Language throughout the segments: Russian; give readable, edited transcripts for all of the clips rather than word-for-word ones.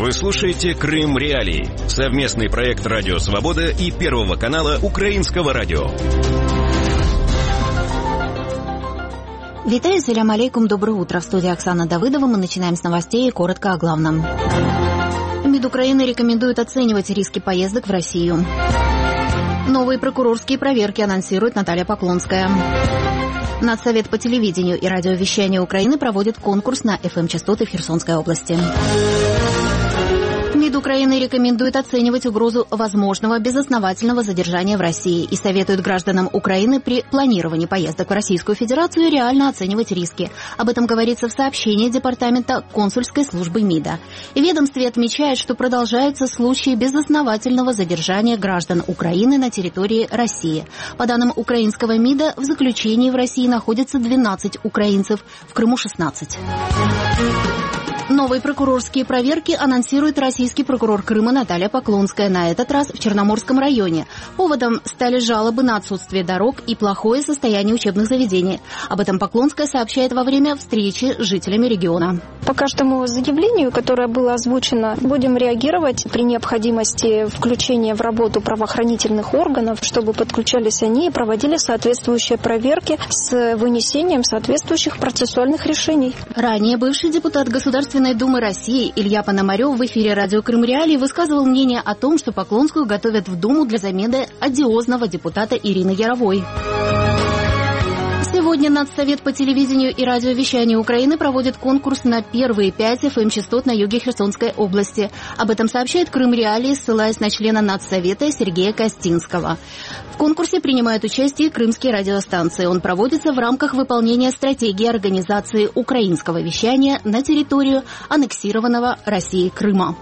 Вы слушаете «Крым Реалии» — совместный проект «Радио Свобода» и Первого канала Украинского радио. Витаю, салям алейкум, доброе утро. В студии Оксана Давыдова. Мы начинаем с новостей и коротко о главном. МИД Украины рекомендует оценивать риски поездок в Россию. Новые прокурорские проверки анонсирует Наталья Поклонская. Надсовет по телевидению и радиовещанию Украины проводит конкурс на ФМ-частоты в Херсонской области. МИД Украины рекомендует оценивать угрозу возможного безосновательного задержания в России и советует гражданам Украины при планировании поездок в Российскую Федерацию реально оценивать риски. Об этом говорится в сообщении Департамента консульской службы МИДа. В ведомстве отмечают, что продолжаются случаи безосновательного задержания граждан Украины на территории России. По данным украинского МИДа, в заключении в России находится 12 украинцев, в Крыму 16. Новые прокурорские проверки анонсирует российский прокурор Крыма Наталья Поклонская, на этот раз в Черноморском районе. Поводом стали жалобы на отсутствие дорог и плохое состояние учебных заведений. Об этом Поклонская сообщает во время встречи с жителями региона. По каждому заявлению, которое было озвучено, будем реагировать при необходимости включения в работу правоохранительных органов, чтобы подключались они и проводили соответствующие проверки с вынесением соответствующих процессуальных решений. Ранее бывший депутат Государственной Думы России Илья Пономарев в эфире радио «Крым Реалии» высказывал мнение о том, что Поклонскую готовят в Думу для замены одиозного депутата Ирины Яровой. Сегодня Надсовет по телевидению и радиовещанию Украины проводит конкурс на первые 5 ФМ-частот на юге Херсонской области. Об этом сообщает Крым Реалии, ссылаясь на члена Надсовета Сергея Костинского. В конкурсе принимают участие крымские радиостанции. Он проводится в рамках выполнения стратегии организации украинского вещания на территорию аннексированного Россией Крыма.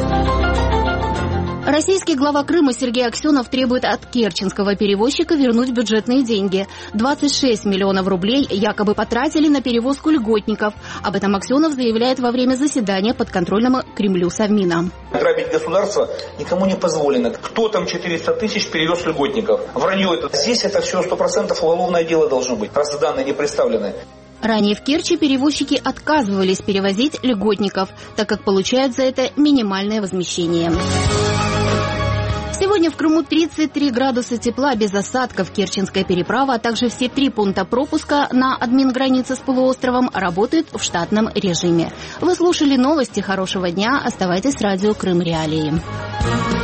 Российский глава Крыма Сергей Аксенов требует от керченского перевозчика вернуть бюджетные деньги. 26 миллионов рублей якобы потратили на перевозку льготников. Об этом Аксенов заявляет во время заседания подконтрольного Кремлю Совмина. Грабить государство никому не позволено. Кто там 400 тысяч перевез льготников? Вранье это. Здесь это все 100% уголовное дело должно быть, раз данные не представлены. Ранее в Керчи перевозчики отказывались перевозить льготников, так как получают за это минимальное возмещение. Сегодня в Крыму 33 градуса тепла без осадков. Керченская переправа, а также все 3 пункта пропуска на админгранице с полуостровом работают в штатном режиме. Вы слушали новости. Хорошего дня. Оставайтесь с радио «Крым Реалии».